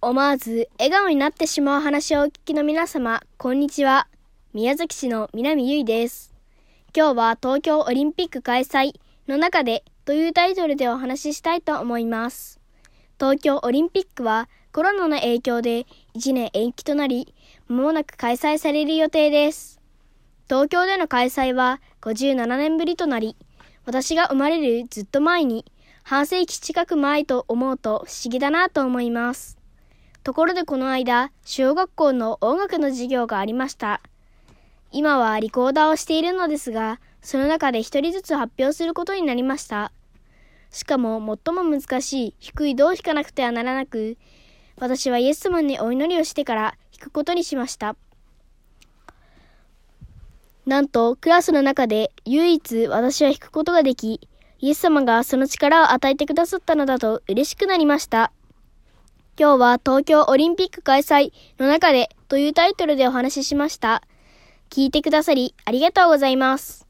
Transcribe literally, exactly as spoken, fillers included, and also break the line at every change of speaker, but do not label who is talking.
思わず笑顔になってしまう話をお聞きの皆様、こんにちは。宮崎市の南ゆいです。今日は東京オリンピック開催の中でというタイトルでお話ししたいと思います。東京オリンピックはコロナの影響でいちねん延期となり、間もなく開催される予定です。東京での開催はごじゅうななねんぶりとなり、私が生まれるずっと前に、半世紀近く前と思うと不思議だなと思います。ところでこの間、小学校の音楽の授業がありました。今はリコーダーをしているのですが、その中で一人ずつ発表することになりました。しかも最も難しい低いドを弾かなくてはならなく、私はイエス様にお祈りをしてから弾くことにしました。なんとクラスの中で唯一私は弾くことができ、イエス様がその力を与えてくださったのだと嬉しくなりました。今日は東京オリンピック開催の中でというタイトルでお話ししました。聞いてくださりありがとうございます。